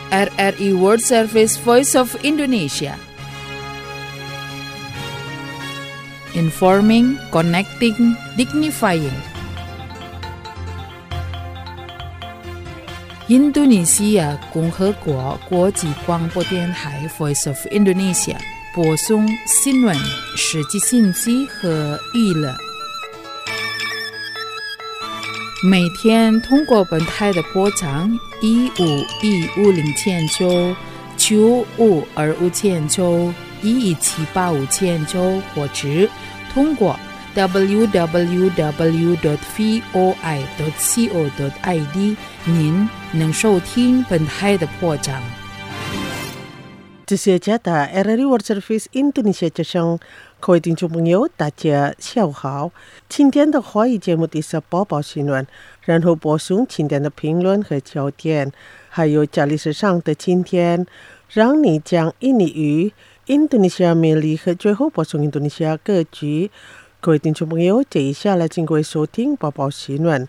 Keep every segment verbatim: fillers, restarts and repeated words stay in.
R R I World Service Voice of Indonesia. Informing, connecting, dignifying.印度尼西亚共和国国际广播电台 Voice of Indonesia 播送新闻、实际信息和娱乐。每天通过本台的波长一五一五零千九、九五二五千九、一一七八五千九，或者通过 double-u double-u double-u dot voi dot co dot i d 您能收听本台的波长。 这是加大 R R I World Service Indonesia 之声，各位听众朋友，大家下午好。今天的华语节目第是播报新闻，然后播送今天的评论和焦点，还有家历史上的今天，让你讲印尼语、印度尼西亚魅力和最后播送印度尼西亚歌曲。各位听众朋友，接下来请各位收听播报新闻。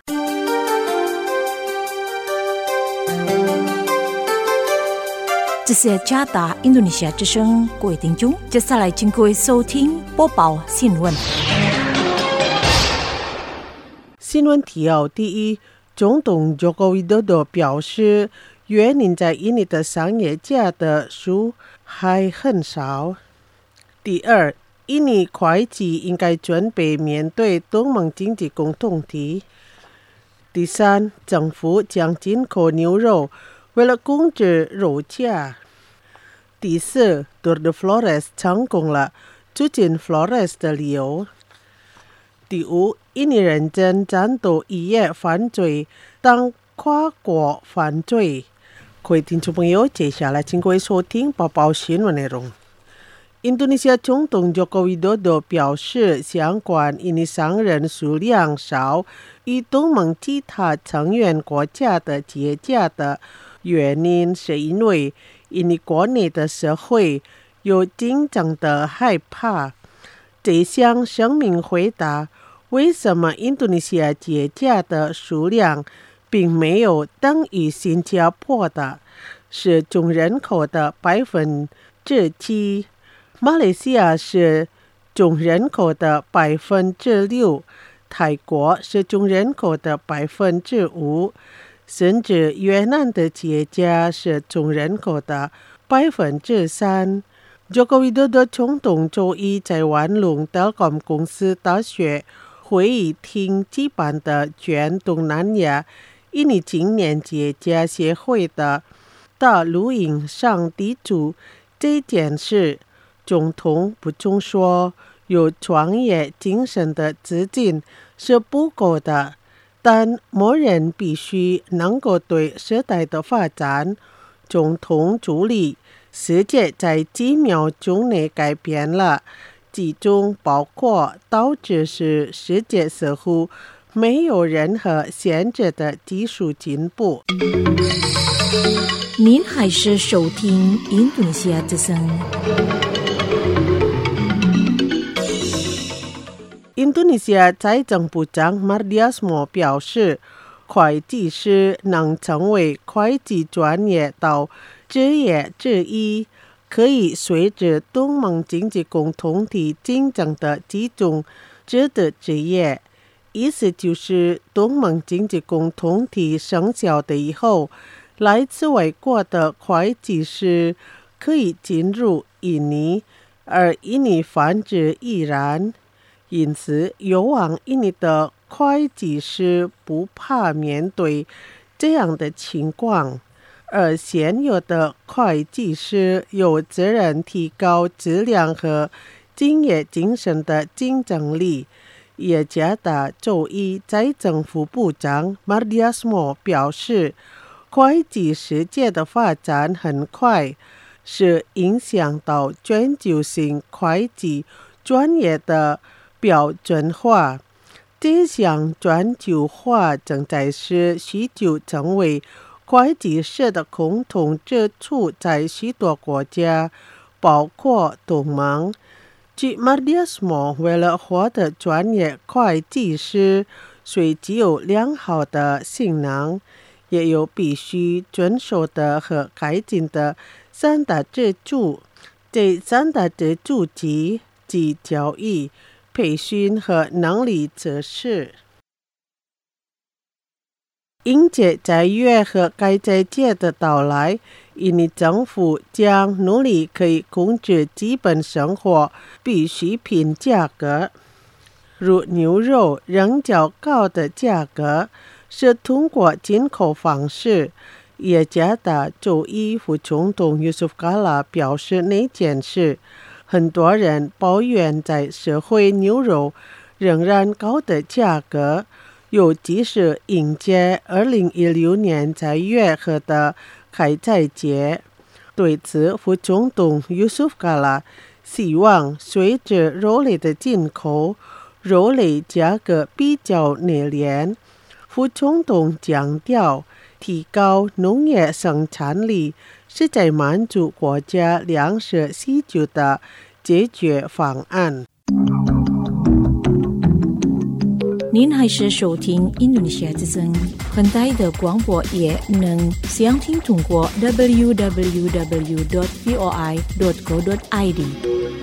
这是加大印度尼西亚之声，各位听众，接下来请各位收听播报新闻。 新闻提要：第一，总统Joko Widodo表示，约您在印尼的商业假的数还很少。第二，印尼会计应该准备面对东盟经济共同体。第三，政府将进口牛肉，为了控制肉价。第四 ，Tour de Flores 成功了，促进 Flores 的旅游。第五，印尼人真战斗一夜犯罪当跨国犯罪。各位听众朋友，接下来请各位收听播报新闻内容。印度尼西亚总统 Joko Widodo 表示，相关印尼商人数量少与东盟其他成员国家的节假的原因，是因为印尼国内的社会有紧张的害怕。这项声明回答为什么印度尼西亚节假的数量并没有等于新加坡的，是总人口的百分之七。马来西亚是总人口的百分之六，泰国是总人口的百分之五，甚至越南的节假是总人口的百分之三。Joko Widodo 总统周一在万隆德广公司大学会议厅举办的全东南亚印尼今年节假协会的大录音上提出这件事。总统补充说，有创业精神的资金是不够的，但某人必须能够对时代的发展。总统助理，世界在几秒钟内改变了，其中包括导致使世界似乎没有任何限制的技术进步。 您还是收听印度尼西亚之声。 印度尼西亚财政部长 Mardiasmo 表示，会计师能成为会计专业到职业之一，可以随着东盟经济共同体竞争的几种值得职业。意思就是，东盟经济共同体生效的以后，来自外国的会计师可以进入印尼，而印尼反之亦然。因此，有往印尼的会计师不怕面对这样的情况，而现有的会计师有责任提高质量和敬业精神的竞争力。耶加达周一财政副部长 Mardiasmo 表示，会计世界的发展很快，是影响到全球性会计专业的标准化。这项全球化正在使需求成为会计师的共同之处在许多国家，包括东盟。据 Mardiasmo 为了获得专业会计师，虽具有良好的性能， 也有必须遵守的和改进的三大支柱。这三大支柱即即教育、培训和能力测试。迎接在月和该在届的到来，印尼政府将努力可以控制基本生活必需品价格，如牛肉仍较高的价格是通过进口方式。也加大州议副总统 Yusuf Kala 表示那件事，很多人抱怨在社会牛肉仍然高的价格，尤其是迎接二零一六年在月和的开斋节。对此，副总统 Yusuf Kala 希望随着肉类的进口，肉类价格比较内敛。副总统强调，提高农业生产力是在满足国家粮食需求的解决方案。 您还是收听印度尼西亚之声，很大的广播也能详听通过 double u double u double u dot voi dot co dot i d。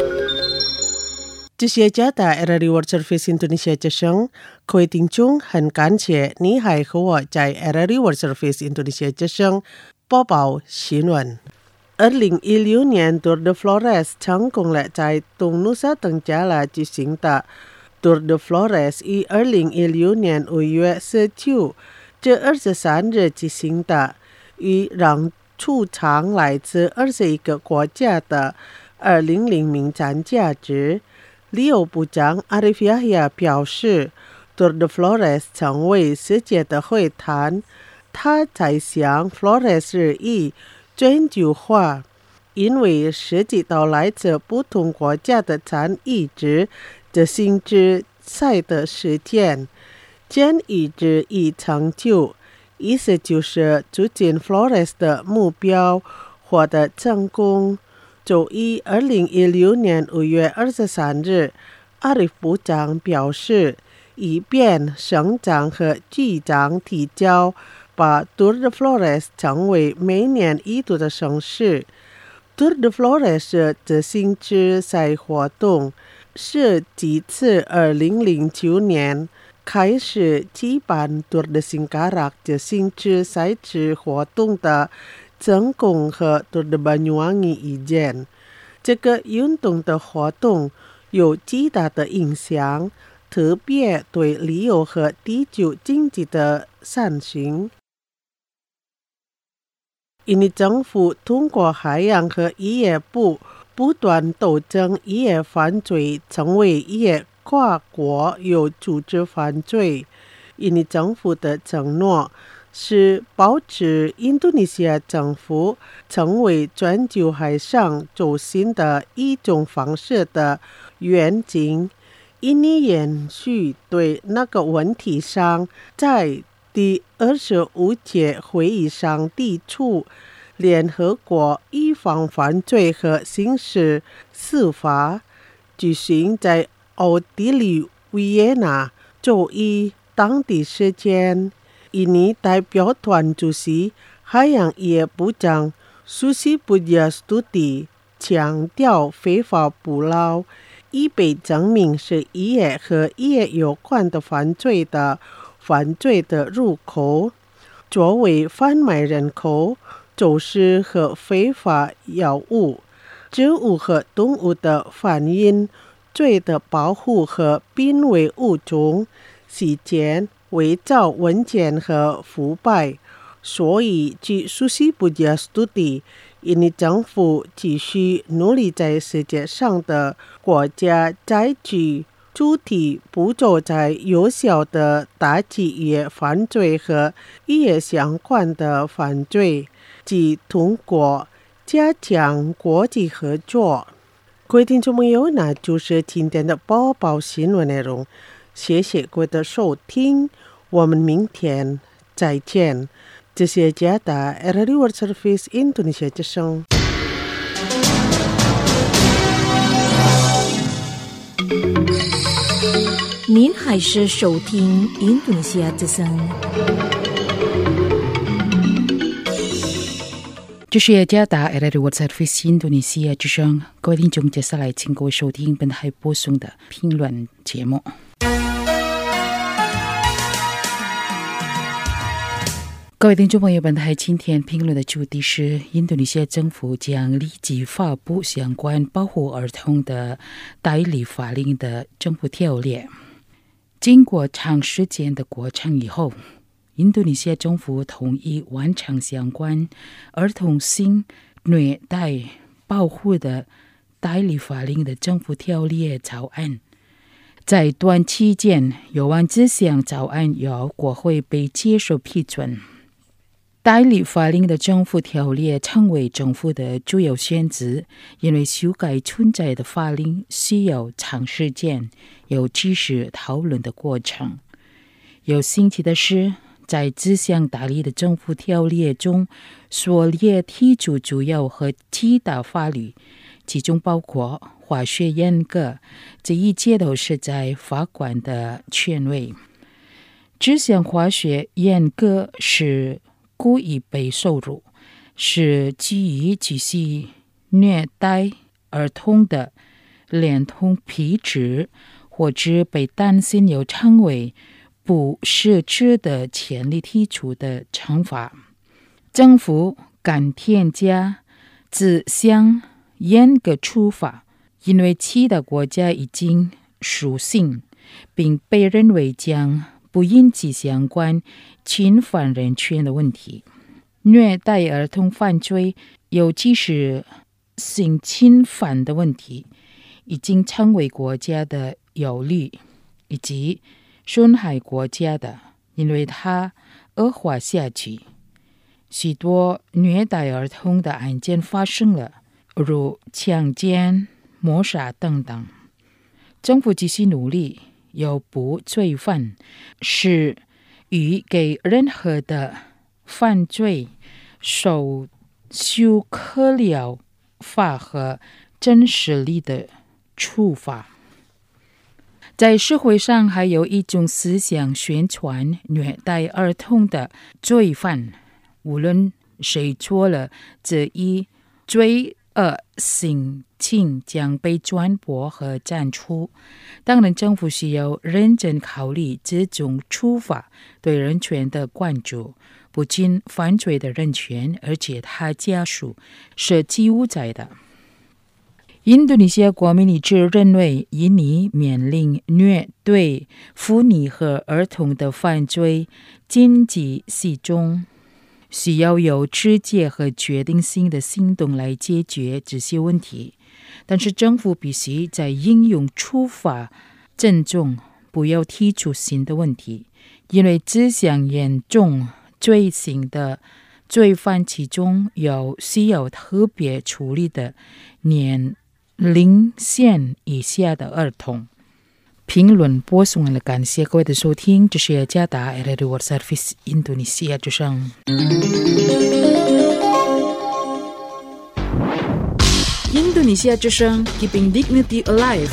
这些加大 R R I World Service Indonesia 之声，各位听众很感谢你还和我在 R R I World Service Indonesia 之声播报新闻。二零一六年 Tour de Flores 成功了在东努沙登加拉举行的 Tour de Flores 于二零一六年五月十九至二十三日举行的，与让出场来自二十一个国家的二零零名参加者。旅游部长 Arif Yahya 表示 Tour de Flores 成为世界的会谈，他在想 Flores 日益全球化，因为涉及到来自不同国家的参与者的性质赛的实践，将一直以成就，意思就是促进 Flores 的目标获得成功。周一二零一六年五月二十三日，阿里部长表示，以便省长和局长提交，把 Tour de Flores 成为每年一度的盛事。Tour de Flores 的性质赛活动是自自二零零九年开始举办 Tour de Singkarak 的性质赛事活动的成功和 Tour de Banyuwangi 意见。这个运动的活动有极大的影响，特别对旅游和地球经济的善行。印尼政府通过海洋和渔业部不断斗争渔业犯罪，成为渔业跨国有组织犯罪。印尼政府的承诺是保持印度尼西亚政府成为全球海上中心的一种方式的愿景。印尼延续对那个问题上在第二十五届会议上提出联合国预防犯罪和刑事司法，举行在奥地利维也纳，周一当地时间。印尼代表团主席海洋业部长苏西布亚斯图蒂强调，非法捕捞已被证明是渔业和渔业有关的犯罪的犯罪的入口，作为贩卖人口、走私和非法药物、植物和动物的贩运罪的保护和濒危物种、洗钱、伪造文件和腐败。所以据苏西布加斯图蒂，印尼政府继续努力在世界上的国家采取主体步骤，在有效的打击渔业犯罪和渔业相关的犯罪，即通过加强国际合作。各位听众朋友，那就是今天的播报新闻内容。谢谢各位的收听，我们明天再见。这是加达 R R I World Service Indonesia 之声。 您还是收听印度尼西亚之声。 这是雅加达 A Radio World Service 印度尼西亚之声，各位听众，接下来请各位收听本台播送的评论节目。各位听众朋友，本台今天评论的主题是印度尼西亚政府将立即发布相关保护儿童的代理法令的政府条例。经过长时间的过程以后，印度尼西亚政府同意完成相关儿童性虐待保护的代理法令的政府条例草案。在短期间，有关这项草案由国会被接受批准。代理法令的政府条例成为政府的主要选择，因为修改存在的法令需要长时间有知识讨论的过程。有新奇的是，在这项代理的政府条例中所列提出主要和其他法律，其中包括化学阉割，这一切都是在法官的权威。这项化学阉割是故意被羞辱，是基于继续虐待儿童的恋童癖质，或者被担心有成为不实质的潜力提出的惩罚。政府敢添加这项严格处罚，因为其他国家已经实行，并被认为将不引起相关侵犯人权的问题。虐待儿童犯罪，尤其是性侵犯的问题，已经成为国家的忧虑，以及损害国家的，因为它恶化下去。许多虐待儿童的案件发生了，如强奸、谋杀等等。政府继续努力诱捕罪犯，是与给任何的犯罪受修可了法和真实力的处罚。在社会上还有一种思想宣传虐待儿童的罪犯，无论谁做了这一罪恶行径将被传播和斩除。当然，政府需要认真考虑这种处罚对人权的关注，不仅犯罪的人权，而且他家属是极无罪的。印度尼西亚国民一致认为，印尼面临虐对妇女和儿童的犯罪经济系中，需要有直接和决定性的行动来解决这些问题。但是政府必须在应用处罚阵中不要提出新的问题，因为这项严重罪行的罪犯其中有需要特别处理的年龄线以下的儿童。评论播送完了，感谢各位的收听，这是雅加达 A Radio World Service 印度尼西亚之声。印度尼西亚之声 Keeping Dignity Alive。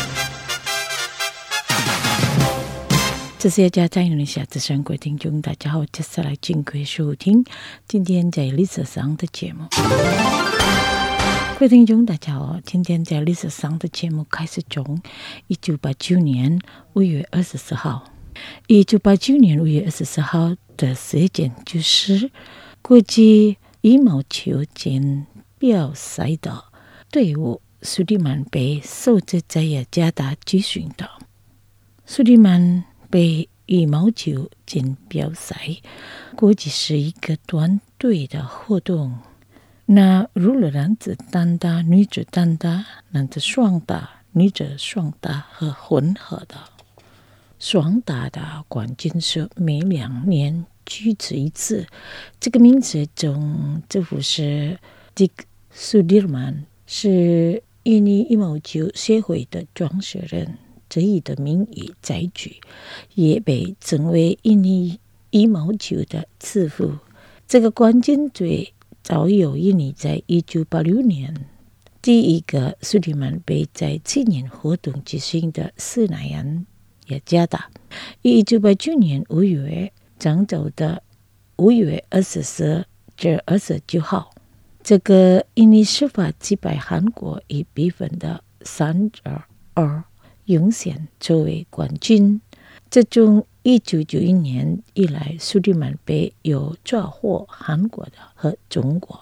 这是雅加达印度尼西亚之声，各位听众大家好，接下来请各位收听今天在历史上的节目。各位听众大家好，今天在历史上的节目开始从一九八九年五月二十四号。一九八九年五月二十四号的事件就是国际羽毛球锦标赛的队伍苏利曼被收着在雅加达举行的。苏利曼被羽毛球锦标赛估计是一个团队的活动，那除了男子单打、女子单打、男子双打、女子双打和混合的双打的冠军是每两年举行一次。这个名字中政府是 Dick Sudirman， 是印尼羽毛球协会的创始人，这一的名义在举，也被称为印尼羽毛球的之父。这个冠军队早有印尼在一九八六年第一个苏利曼杯在青年活动举行的斯乃安雅加达。一九八九年五月漳州的五月二十四至二十九号， 这个印尼司法击败韩国以比分的三比二勇显作为冠军。这从一九九一年以来，苏迪曼杯有抓获韩国的和中国。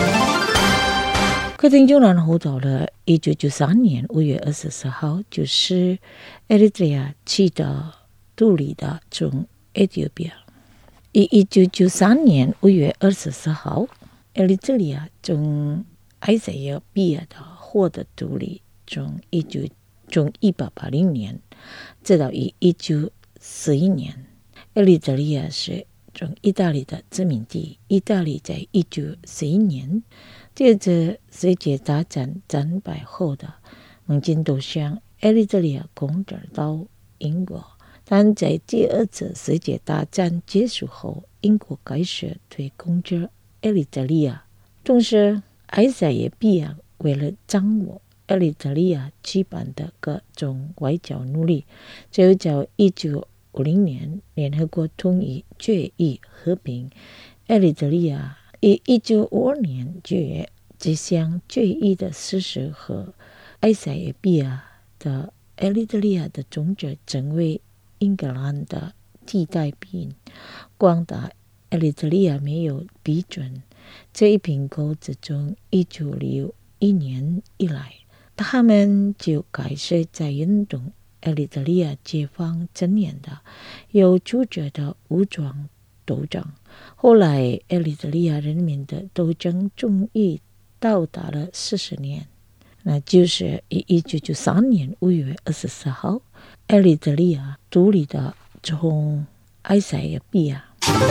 各位听众，然后到了一九九三年五月二十四号，就是埃利特亚取得独立的从埃塞俄比亚。以一九九三年五月二十四号，埃利特亚从埃塞俄比亚的获得独立，从一九从一八八零年直到以一九四一年，埃利特亚是从意大利的殖民地。意大利在一九四一年接着世界大战战败后的盟军都向埃利特亚攻打到英国，但在第二次世界大战结束后，英国开始对攻击埃利特亚。同时，埃塞俄比亚为了掌握埃利特亚举办的各种外交努力，就在一九五零年联合国同意决议和平埃利特亚。以一九五二年九月，这项决议的实施和埃塞俄比亚的埃利特亚的种子成为英格兰的替代品。广大埃利特亚没有批准这一并购，自从一九六一年以来，他们就开始在运动埃利特亚解放阵营的有组织的武装斗争。后来埃利特亚人民的斗争终于到达了四十年，那就是以一九九三年五月二十四号，埃利特亚独立的从埃塞俄比亚。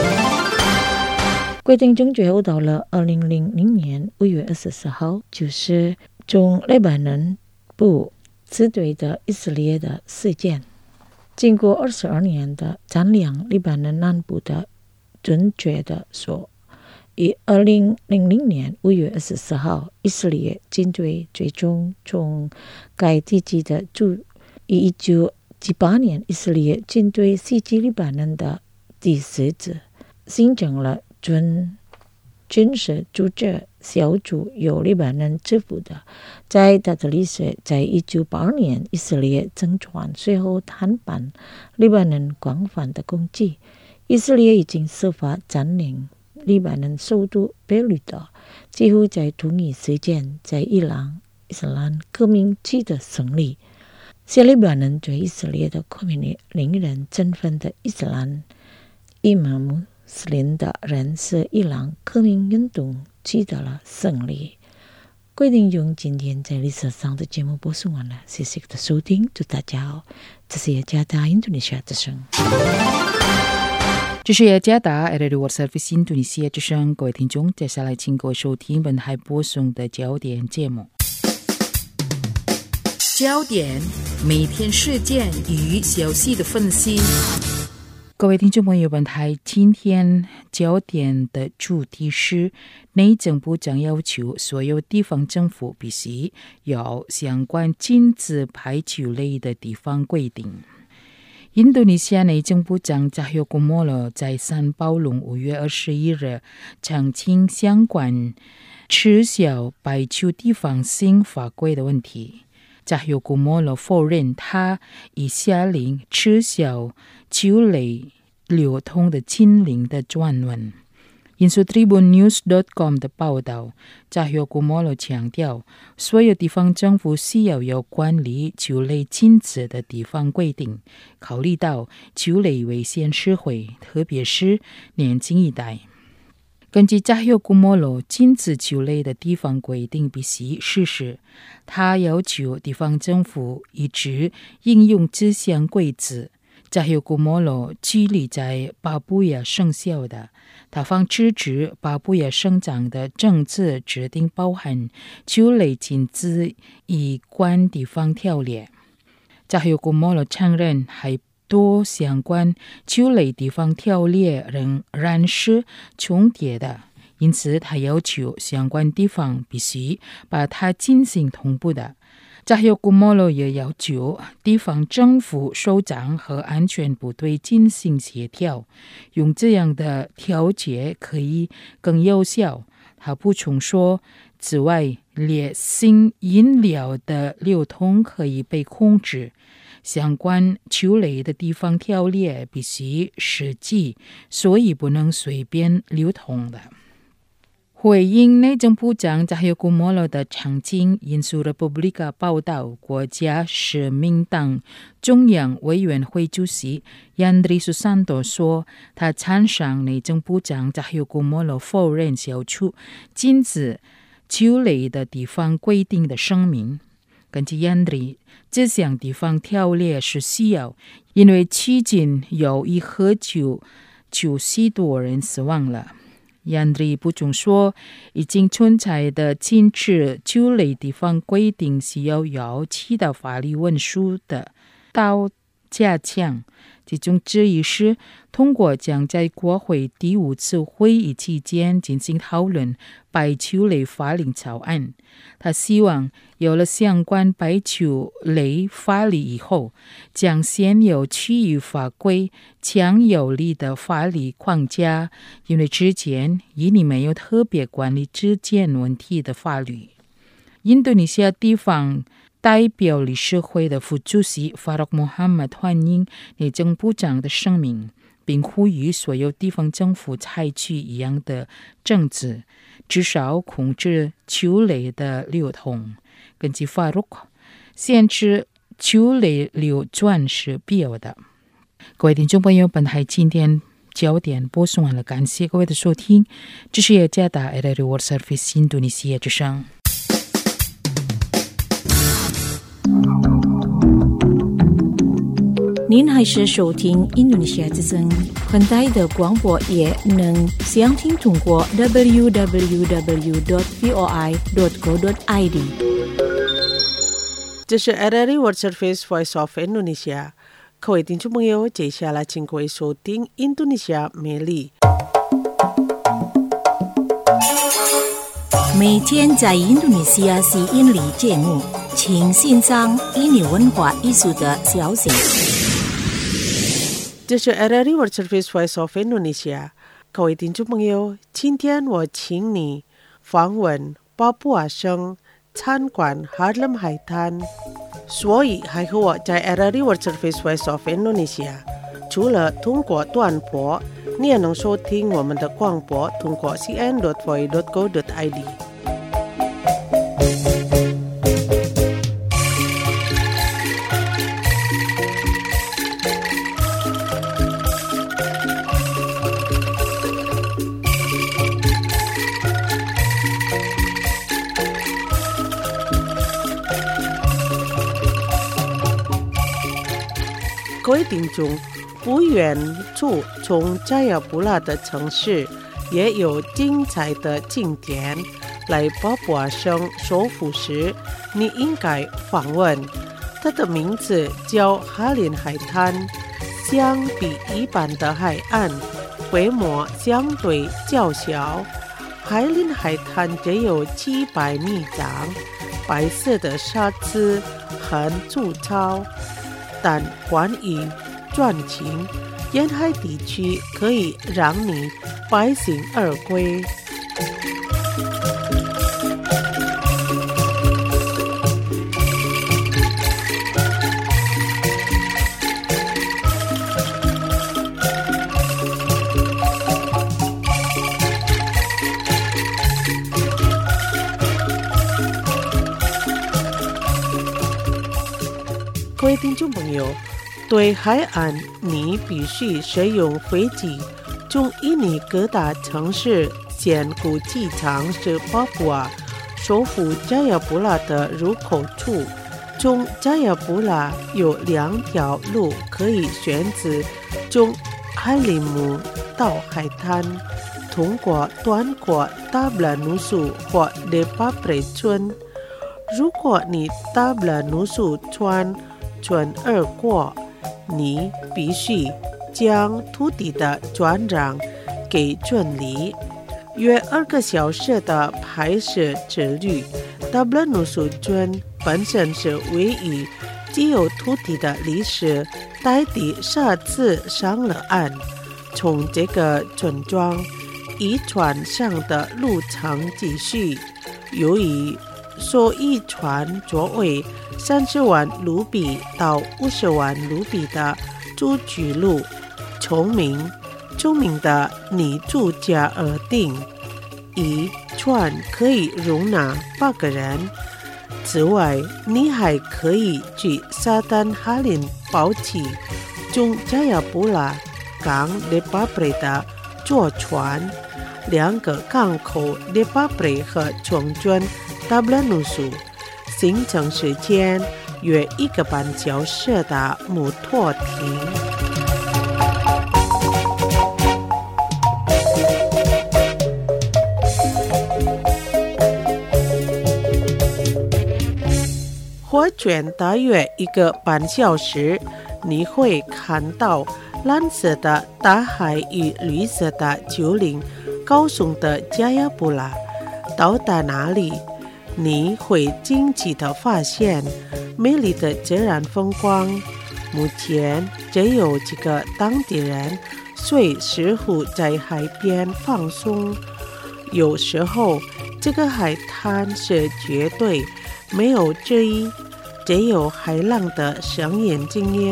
规定中最后到了二零零零年五月二十四号，就是从黎巴嫩部支队的以色列的事件。经过二十二年的占领黎巴嫩南部的准确的说，以二零零零年五月二十四号，以色列军队最终从该地区的驻。以一九七八年，以色列军队袭击黎巴嫩的第四次，形成了准军事组织小组，由黎巴嫩支付的。在它的历史，在一九八二年，以色列争传，随后谈判黎巴嫩广泛的攻击。以色列已经设法占领黎巴嫩首都贝鲁特。几乎在同一时间，在伊朗伊斯兰革命取得胜利。西黎巴嫩对以色列的革命令人振奋的伊斯兰伊玛目斯林的人是伊朗革命运动取得了胜利。各位听众，今天在历史上的节目播送完了，谢谢的收听，祝大家好，这是雅加达印度尼西亚之声。 这是雅加达 Radio World Service 印度尼西亚之声，各位听众，接下来请各位收听本台播送的焦点节目。焦点，每天事件与消息的分析。各位听众朋友，本台今天焦点的主题是内政部长要求所有地方政府必须有相关禁止排球类的地方规定。印度尼西亚内政部长扎尤古莫罗在三宝龙五月二十一日澄清相关撤销排球地方性法规的问题。扎尤古莫罗否认他已下令撤销球类流通的禁令的专文。引述 Tribune News dot com 的报道，扎尤古莫罗强调，所有地方政府需要有管理球类禁止的地方规定，考虑到球类危险社会，特别是年轻一代。根据扎尤古莫罗禁止球类的地方规定必须实施，他要求地方政府一直应用这项规则。扎尤古莫罗距离在巴布亚生效的，他方支持巴布亚省长的政策指定包含球类禁止以关地方条例。扎尤古莫罗承认还多相关球类地方条例仍然是重叠的，因此他要求相关地方必须把它进行同步的。扎尤古莫罗也要求地方政府首长和安全部队进行协调，用这样的调节可以更有效。 他补充说，此外，烈性饮料的流通可以被控制，相关球类的地方条例必须实际，所以不能随便流通的。回应内政部长扎希古莫罗的场景，引述了 Republika 报道，国家使命党中央委员会主席 Yandri Susanto 说，他赞赏内政部长扎希古莫罗否认消除禁止球类的地方规定的声明。根据 Yandri， 这项地方条例是需要，因为迄今有一喝酒就许多人死亡了。Yandri 补充说，已经存在的禁止球类地方规定需要由其他法律文书的到加强，其中之一是通过将在国会第五次会议期间进行讨论白球类法令草案。他希望有了相关白球类法律以后，将现有区域法规强有力的法律框架，因为之前印尼没有特别管理之间问题的法律。印度尼西亚地方代表理事会的副主席 Farouk Muhammad 欢迎内政部长的声明，并呼吁所有地方政府采取一样的政策，至少控制球类的流通。根据 Farouk， 限制球类流转是必要的。各位听众朋友，本台今天焦点播送完了，感谢各位的收听，这是雅加达 R R I World Service 印度尼西亚之声。 您还是收听印度尼西亚之声，很大的广播也能详听通过 double-u double-u double-u dot v o i dot co dot i d。 这是 R R I World Service Voice of Indonesia。 各位听众朋友，接下来请各位收听印度尼西亚美丽。 每天在印度尼西亚吸引力节目，请欣赏印尼文化艺术的消息。 这是 R R I World Service Voice of Indonesia。 各位听众朋友，今天我请你访问巴布亚省参观哈勒姆海滩，所以还和我在 R R I World Service Voice of Indonesia。 除了通过短波，你也能收听我们的广播，通过 c n dot v o i dot co dot i d。各位听众，不远处从加亚布拉的城市也有精彩的景点。来巴布亚省首府时，你应该访问。它的名字叫哈林海滩。相比一般的海岸，规模相对较小。哈林海滩只有几百米长，白色的沙子很粗糙。但关于赚钱，沿海地区可以让你百兴而归。各位听众朋友，对海岸你必须使用飞机从印尼各大城市兼顾机场是巴布亚首府加亚布拉的入口处。从加亚布拉有两条路可以选择，从哈里姆到海滩，通过短过达布拉努苏或德巴布雷村。如果你达布拉努苏村转而过，你必须将土地的转让给村里。约二个小时的拍摄之旅，达布拉努苏村本身是唯一既有土地的历史代替沙子上了岸。从这个村庄， 遗传上的路程继续。由于所遗传作为三十万卢比到五十万卢比的住居路，聪明聪明的女住家而定，一船可以容纳八个人。此外，你还可以去沙丹哈林堡起中加亚布拉港列巴布雷的坐船，两个港口列巴布雷和从军达布拉努苏，行程时间约一个半小时的摩托艇。火圈大约一个半小时，你会看到蓝色的大海与绿色的丘陵高耸的加亚布拉。到达那里，你会惊奇地发现美丽的自然风光。目前只有几个当地人随时会在海边放松，有时候这个海滩是绝对没有之一，只有海浪的声音静音。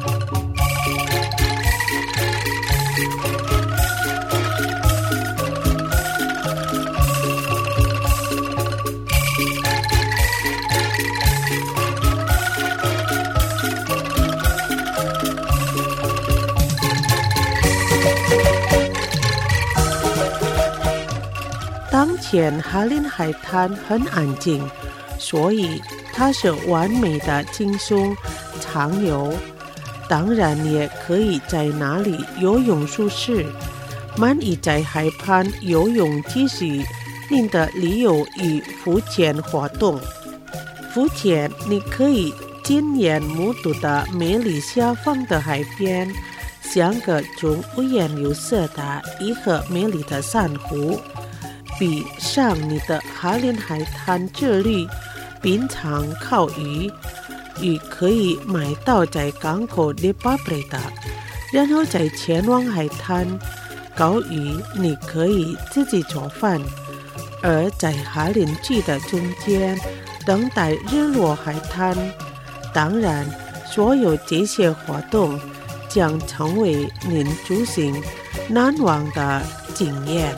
当前哈林海滩很安静，所以它是完美的轻松畅游。当然也可以在那里游泳舒适。满意在海畔游泳继续您的旅游与浮潜活动。浮潜你可以亲眼目睹的美丽下方的海边，像个中五颜六色的一盒美丽的珊瑚。比上你的哈林海滩之旅品尝烤鱼，鱼可以买到在港口列巴布雷的，然后再前往海滩。烤鱼你可以自己做饭，而在哈林区的中间等待日落海滩。当然，所有这些活动将成为您出行难忘的经验。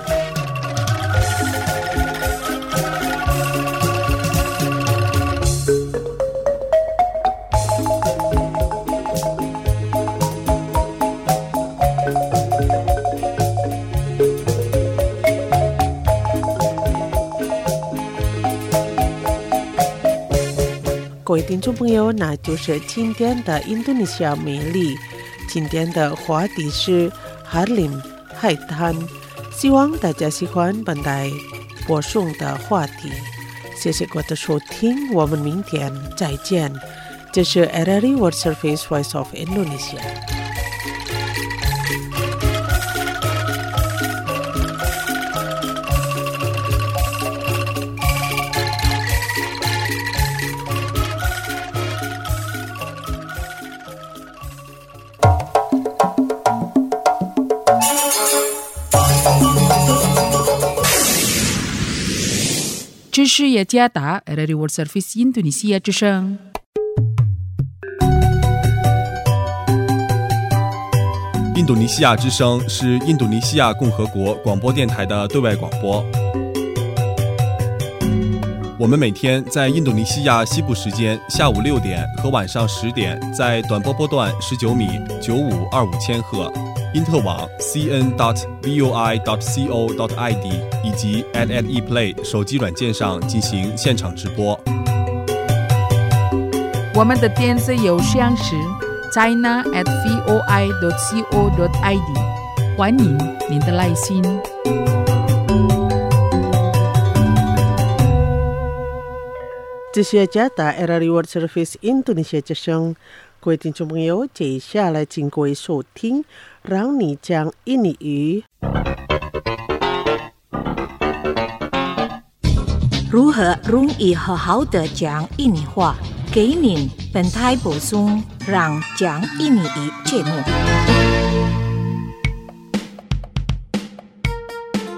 各位听众朋友，那就是今天的印度尼西亚美丽。今天的话题是哈林海滩，希望大家喜欢本台播送的话题。谢谢各位的收听，我们明天再见。这是 R R I World Service Voice of Indonesia。 知识也加大 R R I World Service Indonesia 之声。 印度尼西亚之声是印度尼西亚共和国广播电台的对外广播。我们每天在印度尼西亚西部时间下午六点和晚上十点，在短波波段十九米九五二五千赫。因特网 c n dot voi dot co dot i d 以及 at at ePlay 手机软件上进行现场直播。 我们的电子邮箱是 china at voi dot co dot i d， 欢迎您的来信。 这是加达 R R I World Service Indonesia 之声。各位听众朋友，接下来请各位收听让你讲印尼语。 如何容易好好的讲印尼话？给您本台播送让讲印尼语节目。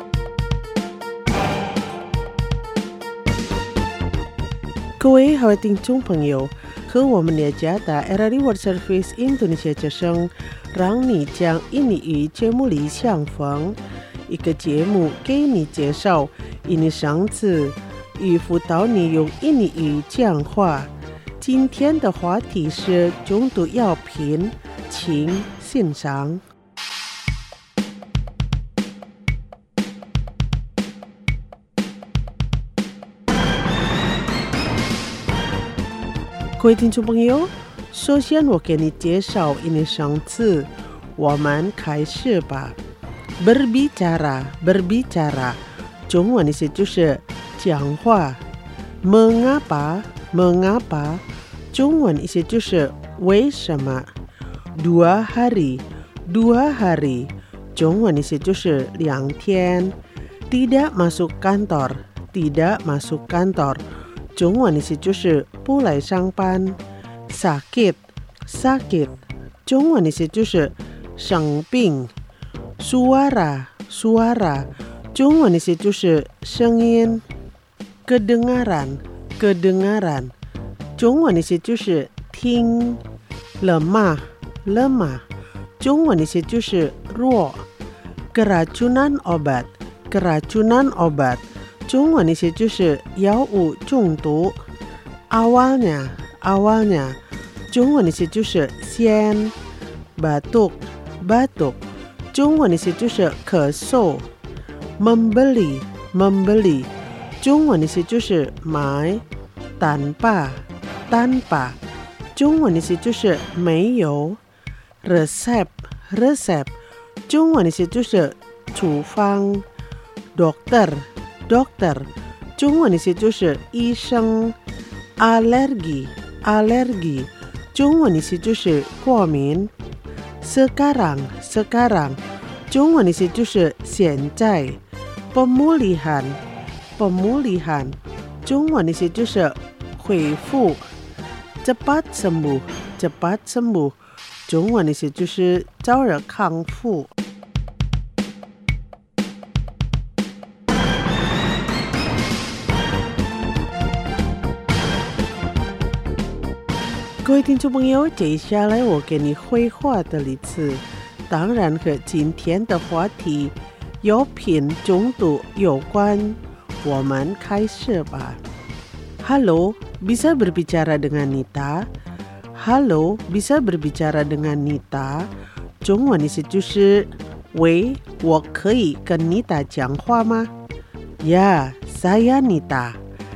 各位好听众朋友，和我们的家的 R R I World Service Indonesia 之声，让你将印尼语节目里相逢。一个节目给你介绍印尼生词，与辅导你用印尼语讲话。今天的话题是中毒药品，请欣赏。各位听众朋友，首先我给你介绍印尼生词，我们开始吧。berbicara berbicara 中文意思就是讲话。mengapa mengapa 中文意思就是为什么。dua hari dua hari 中文意思就是两天。tidak masuk kantor tidak masuk kantor 中文意思就是不来上班。sakit sakit 中文意思就是生病。suara suara 中文意思就是声音。kedengaran kedengaran 中文意思就是听。lemah lemah 中文意思就是弱。keracunan obat keracunan obat 中文意思就是药物中毒。awalnya awalnya 中文意思就是先。batuk batuk 中文意思就是咳嗽。membeli membeli 中文意思就是买。tanpa tanpa 中文意思就是没有。resep resep 中文意思就是处方。dokter dokter 中文意思就是医生。alergi alergi 中文意思就是过敏。sekarang sekarang 中文意思就是现在。pemulihan pemulihan 中文意思就是恢复。cepat sembuh cepat sembuh 中文意思就是早日康复。各位听众朋友，接下来我给你绘画的例子，当然和今天的话题药品中毒有关。我们开始吧。Halo, bisa berbicara dengan Nita? Halo, bisa berbicara dengan Nita? 中文意思就是喂，我可以跟 Nita 讲话吗？ Ya, saya Nita.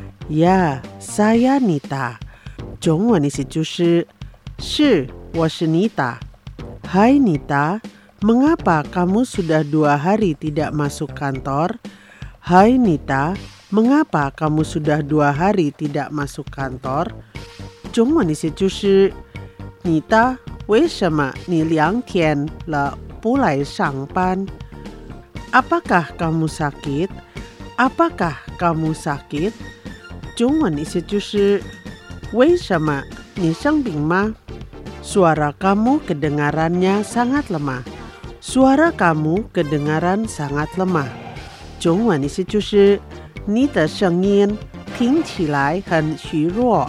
Ya, saya Nita. 中文意思就是是，我是 Nita. Hai Nita, mengapa kamu sudah dua hari tidak masuk kantor? Hai Nita, mengapa kamu sudah dua hari tidak masuk kantor? 中文意思就是Nita, 为什么你两天了不来上班？ Apakah kamu sakit? Apakah kamu sakit? 中文意思就是为什么你生病吗？ Suara kamu kedengarannya sangat lemah. Suara kamu kedengaran sangat lemah. 中文意思就是你的声音听起来很虚弱。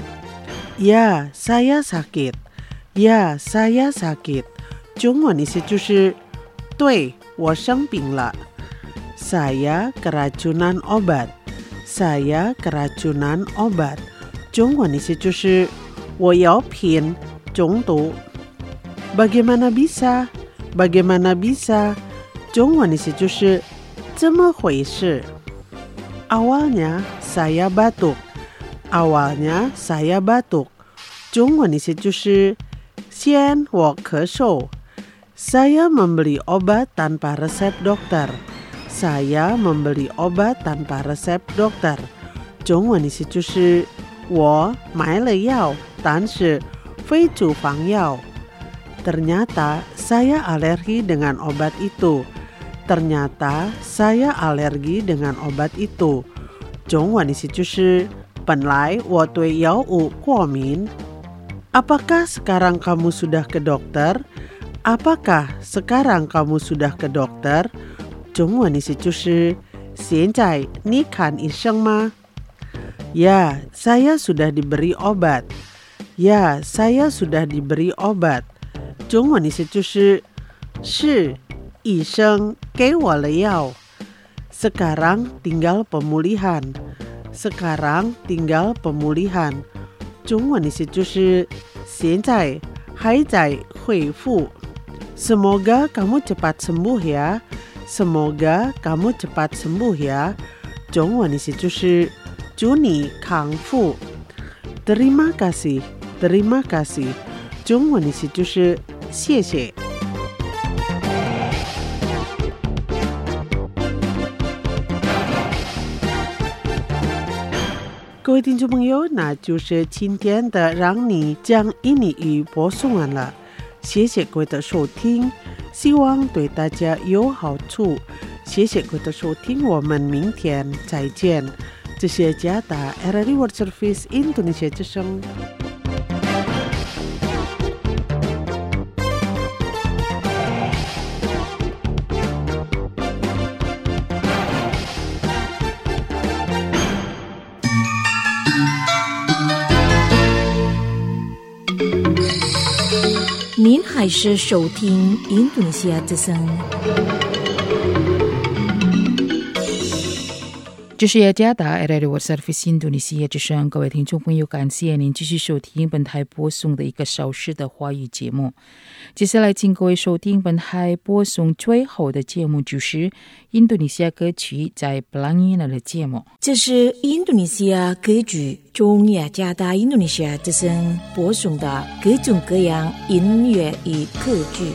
Ya, saya sakit. Ya, saya sakit. 中文意思就是对，我生病了。 Saya keracunan obat. Saya keracunan obat. 中文意思就是我药品中毒。 Bagaimana bisa? Bagaimana bisa? 中文意思就是怎么回事？ Awalnya saya batuk. Awalnya saya batuk. 中文意思就是先我咳嗽。 Saya membeli obat tanpa resep dokter. Saya membeli obat tanpa resep dokter. 中文意思就是我买了药，但是非处方药。 Ternyata saya alergi dengan obat itu. Ternyata saya alergi dengan obat itu. 中文意思就是本来我对药物过敏。 Apakah sekarang kamu sudah ke dokter? Apakah sekarang kamu sudah ke dokter? 中文意思就是现在你看医生吗？ Ya, saya sudah diberi obat. Ya, saya sudah diberi obat. 中文意思就是是医生给我了药。Sekarang tinggal pemulihan. Sekarang tinggal pemulihan. 中文意思就是现在还在恢复。Semoga kamu cepat sembuh ya. Semoga kamu cepat sembuh ya. 中文意思就是祝你康复。Terima kasih. Terima kasih. 中文意思就是谢谢。各位听众朋友，那就是今天的让你讲印尼语播送完了，谢谢各位的收听，希望对大家有好处。谢谢各位的收听，我们明天再见。这是加达 R R I World Service Indonesia 之声。 您还是收听印度尼西亚之声。 这是雅加达 R R I World Service 印度尼西亚之声，各位听众朋友，感谢您继续收听本台播送的一个小时的华语节目。接下来请各位收听本台播送最后的节目，就是印度尼西亚歌曲在布朗伊纳的节目。 这是印度尼西亚歌剧中雅加达印度尼西亚之声播送的各种各样音乐与歌剧。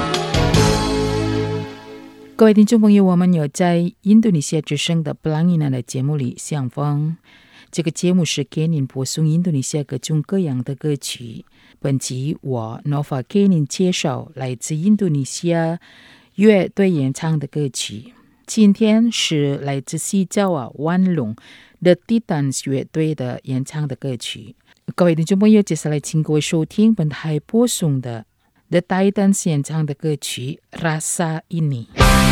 各位听众朋友，我们有在印度尼西亚之声的布朗伊纳的节目里相逢。这个节目是给您播送印度尼西亚各种各样的歌曲。本集我 Nova 给您介绍来自印度尼西亚乐队演唱的歌曲。今天是来自西爪哇万隆 The Titans 乐队的演唱的歌曲。各位听众朋友，接下来请各位收听本台播送的 The Titans 演唱的歌曲 Rasa Ini。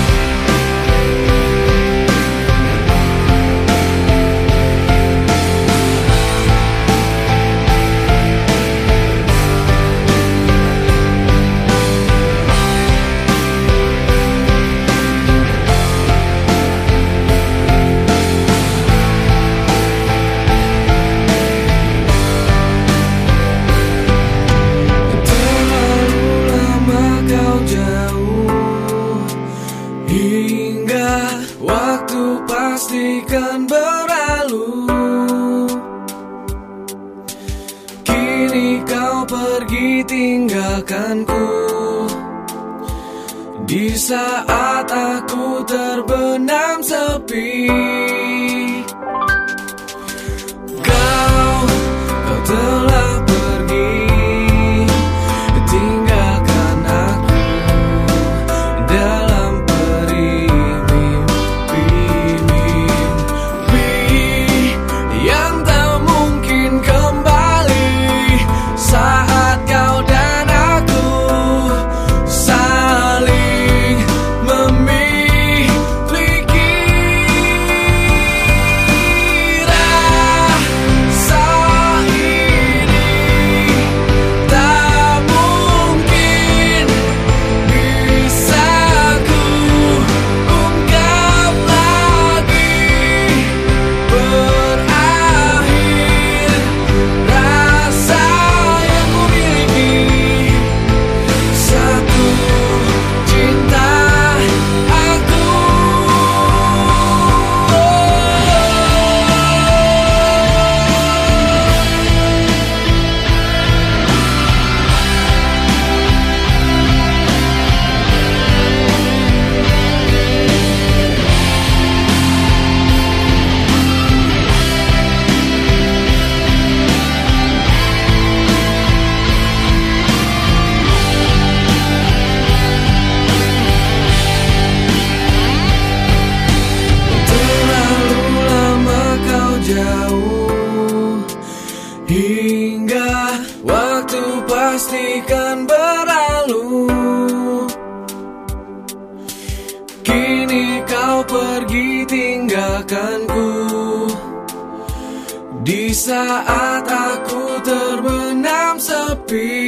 Pastikan berlalu. Kini kau pergi tinggalkanku. Di saat aku terbenam sepi, Kau, kau telah pergi, tinggalkan aku dalam pastikan berlalu. Kini kau pergi tinggalkanku. Di saat aku terbenam sepi.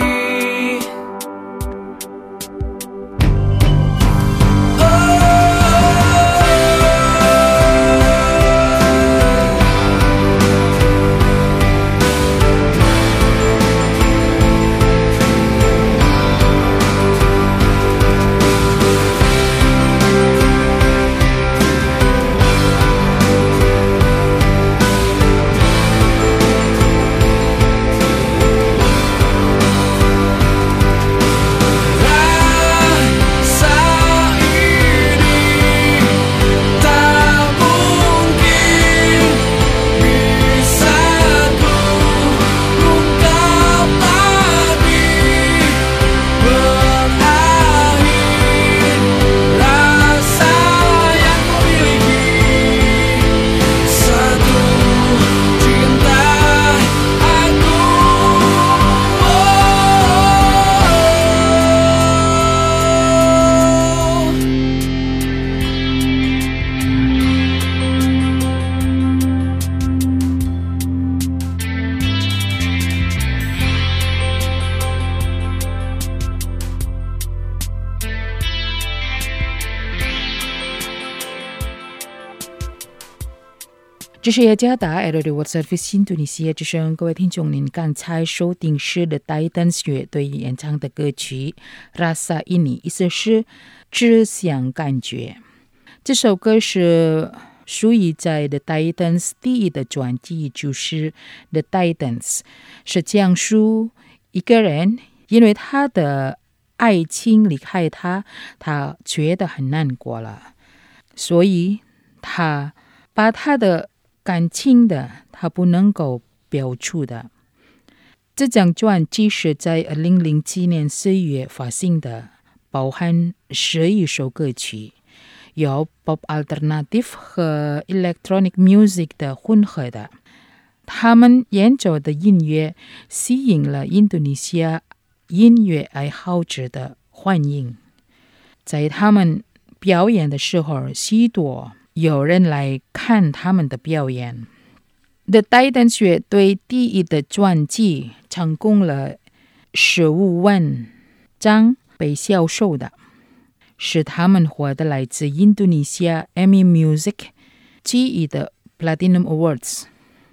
这是雅加达 L R World Service 印度尼西亚之声，各位听众，您刚才收听是 The Titans 乐队演唱的歌曲 Rasa Ini， 意思是只想感觉。这首歌是属于在 The Titans 第一的专辑，就是 The Titans， 是讲述一个人因为他的爱情离开他，他觉得很难过了，所以他把他的感情的他不能够表出的。这张专辑是在二零零七年四月发行的，包含十一首歌曲，有 Pop Alternative 和 Electronic Music 的混合的。他们演奏的音乐吸引了印度尼西亚音乐爱好者的欢迎，在他们表演的时候，许多有人来看他们的表演。The Titans 乐队第一的专辑成功了十五万张被销售的，是他们获得来自印度尼西亚 Emmy Music 记忆的 Platinum Awards。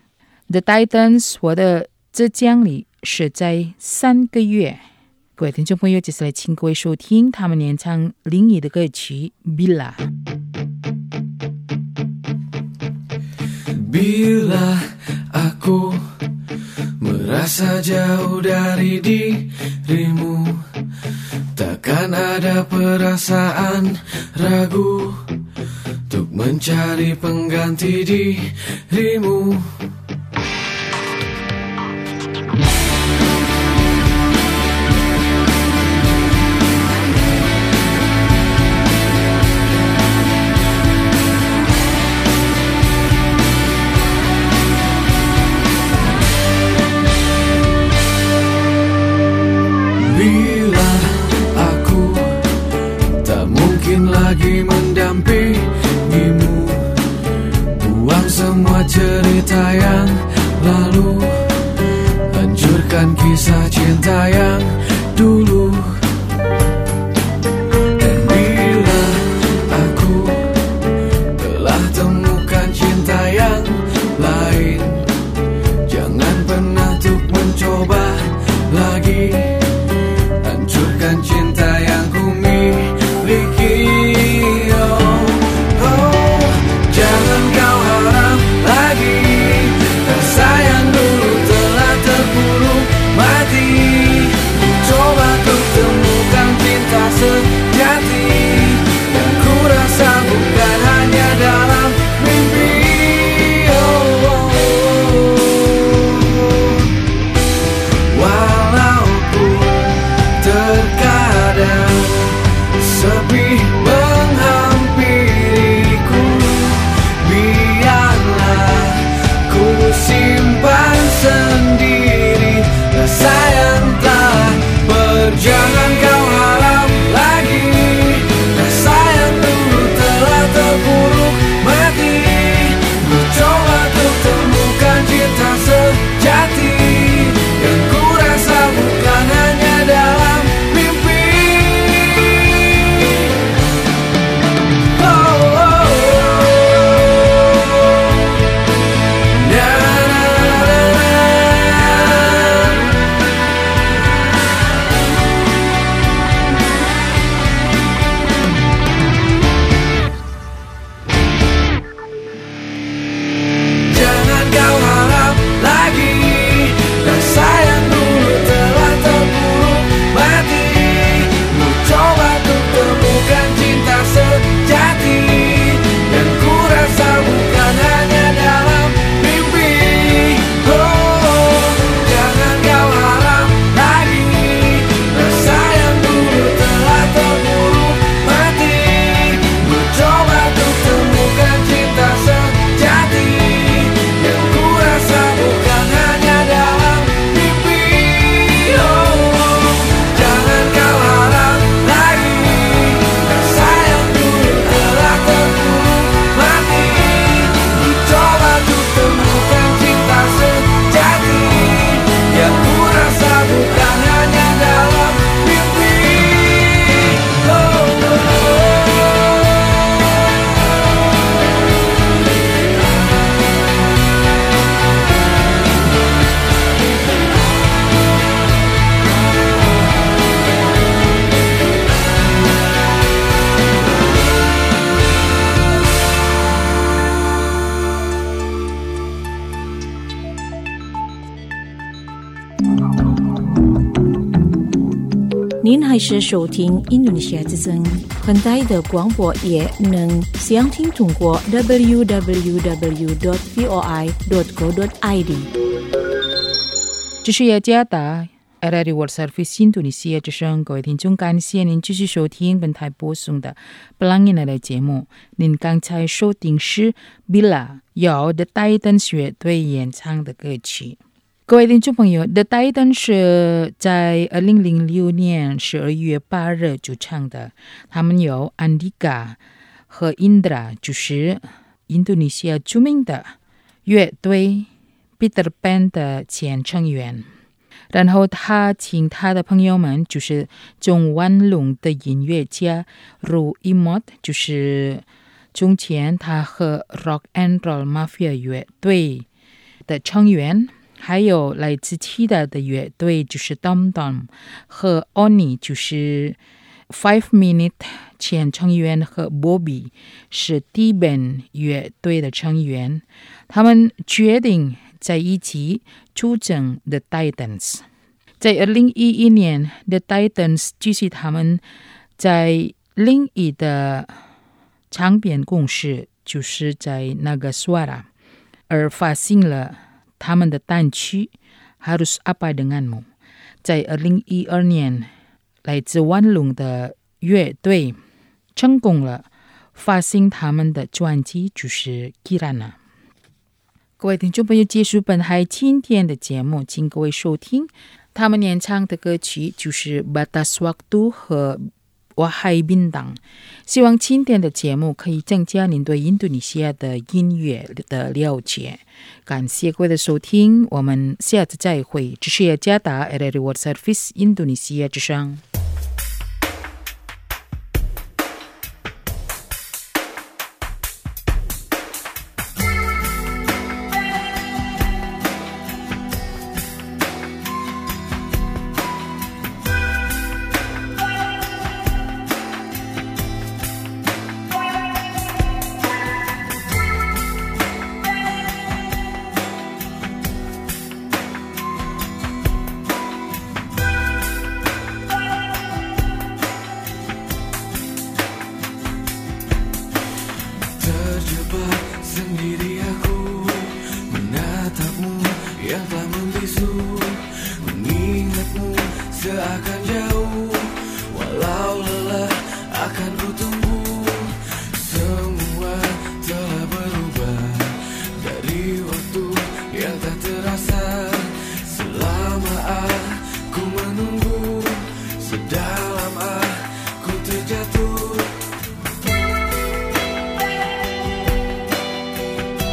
The Titans 获得这奖励是在三个月。各位听众朋友，接下来请各位收听他们演唱另一的歌曲 Bila。 Bila aku merasa jauh dari dirimu, takkan ada perasaan ragu untuk mencari pengganti dirimu. Lagi mendampingimu, buang semua cerita yang lalu, hancurkan kisah cinta yang dulu. Dan bila aku telah temukan cinta yang lain, jangan pernah untuk mencoba lagi, hancurkan cinta yang ku miliki. Coba ku 您还是收听印度尼西亚之声，很大的广播也能详听通过 double-u double-u double-u dot v o i dot co dot i d。 这是雅加达 R R I World Service 印度尼西亚之声，各位听众，感谢您继续收听本台播送的布朗印的节目。您刚才收听是 Bila 由 The Titans 乐队演唱的歌曲。各位听众朋友 ，The Titans 是在二零零六年十二月八日主唱的，他们由 Andika 和 Indra 就是印度尼西亚著名的乐队 Peter Pan 的前成员。然后他请他的朋友们，就是钟万龙的音乐家 Ru Imot， 就是从前他和 Rock and Roll Mafia 乐队的成员，还有来自其他的乐队，就是 Tom Tom 和 Oni， 就是 Five Minute 前成员，和 Bobby 是 T-Band 乐队的成员，他们决定在一起组成 The Titans。 在二零一一年 The Titans 继续他们在另一的唱片公司，就是在 Nagaswara 而发行了他们的单曲 Harus Apa Denganmu。 在二零一二年，来自万隆的乐队成功了发行他们的专辑，就是 Kirana。各位听众朋友，结束本台今天的节目，请各位收听他们演唱的歌曲，就是 Batas Waktu 和 Wahai Bintang。 希望今天的节目可以增加您对印度尼西亚的音乐的了解。感谢各位的收听，我们下次再会。这是雅加达 R R I World Service 印度尼西亚之声。 Seakan jauh, walau lelah akan ku tunggu. Semua telah berubah dari waktu yang tak terasa. Selama aku menunggu, sedalam aku terjatuh.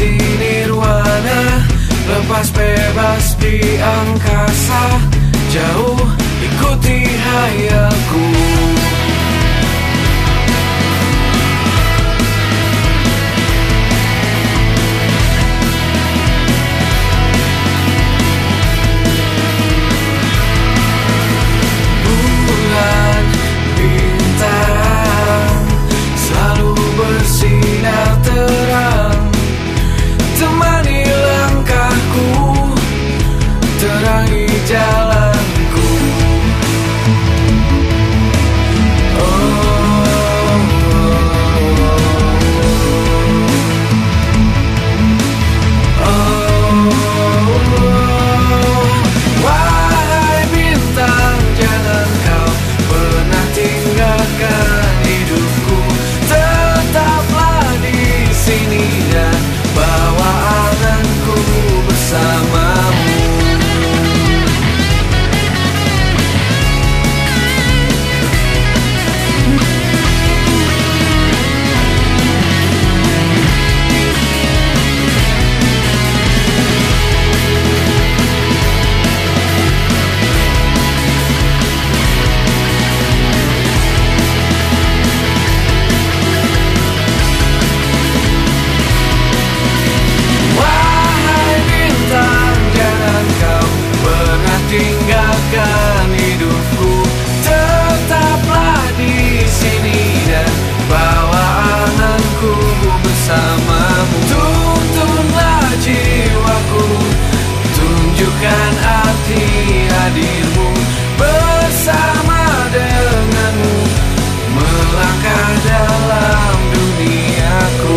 menikmati nirwana, lepas bebas di angkasa, jauh ikuti hayalku. Bulan bintang selalu bersinar terang, temani langkahku, terangi jalanku. Oh, oh, oh. Wahai bintang, jangan kau pernah tinggalkan hidupku. Tetaplah di sini dan bawa anganku bersamamu. Wahai bintang, jangan kau pernah tinggalkan hidupku. Tetaplah di sini dan bawa anganku bersamamu. Tuntunlah jiwaku, tunjukkan arti hadirmu. Bersama denganmu melangkah dalam duniaku.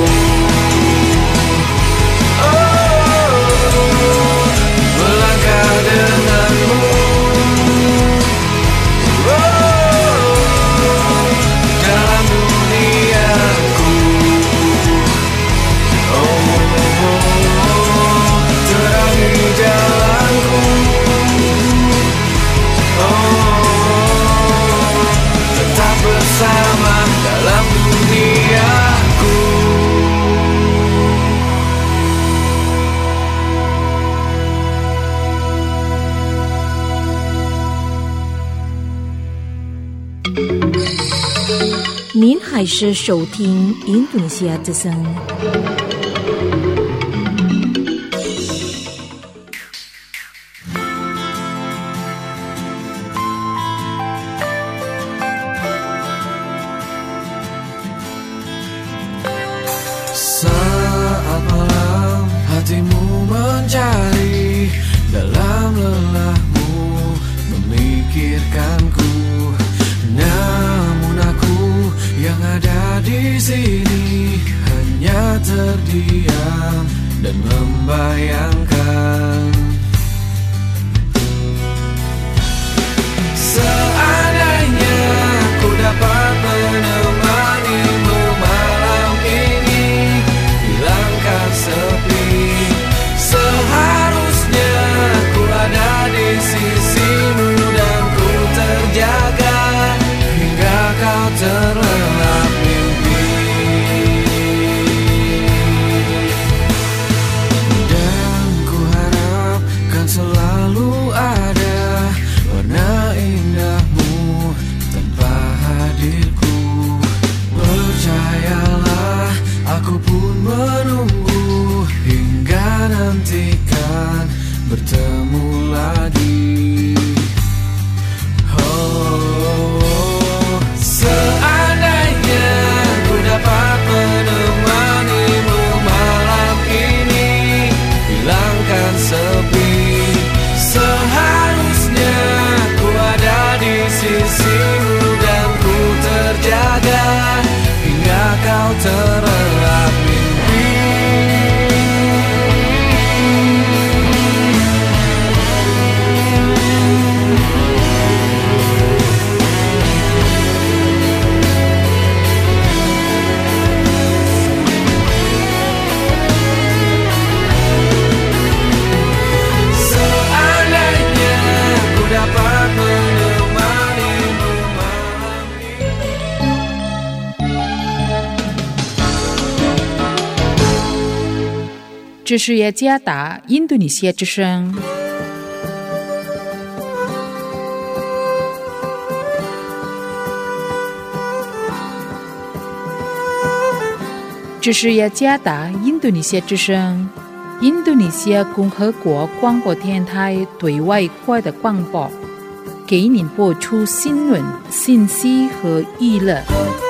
Oh, melangkah denganmu. Oh, dalam duniaku. Oh, terangi jalanku. Oh, tetap bersama dalam duniaku. 您还是收听印度尼西亚之声。 Saat malam hatimu mencari, dalam lelahmu memikirkanku. Namun aku yang ada di sini hanya terdiam dan membayangkan. Seandainya ku dapat menemanimu malam ini, hilangkan sepi. Seharusnya ku ada di sisimu dan ku terjaga hingga kau terlelap mimpi. Dan ku 这是雅加达印度尼西亚之声。这是雅加达印度尼西亚之声，印度尼西亚共和国广播电台对外国的广播，给您播出新闻、信息和娱乐。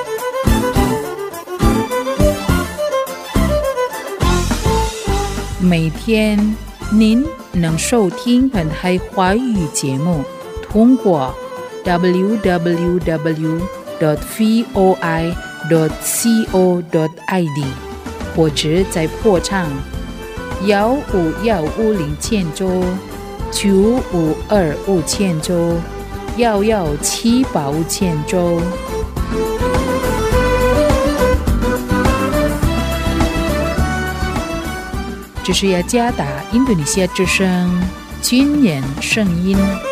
每天您能收听本台华语节目，通过 double-u double-u double-u dot voi dot co dot i d 或者在破唱幺五幺五零千周九五二五千周幺幺七八五千周。这是雅加达印度尼西亚之声军人声音。